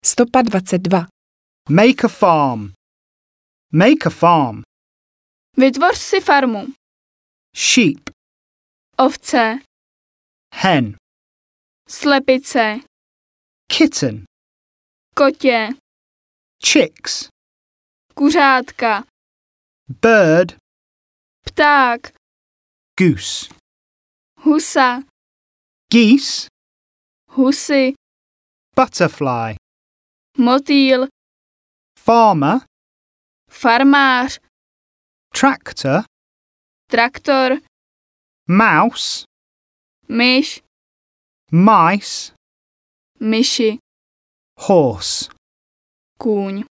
Stopa 22. Make a farm. Make a farm. Vytvoř si farmu. Sheep. Ovce. Hen. Slepice. Kitten. Kotě. Chicks. Kuřátka. Bird. Pták. Goose. Husa. Geese. Husy. Butterfly. Motýl. Farmer. Farmář. Tractor. Traktor. Mouse. Myš. Mice. Myši. Horse. Kůň.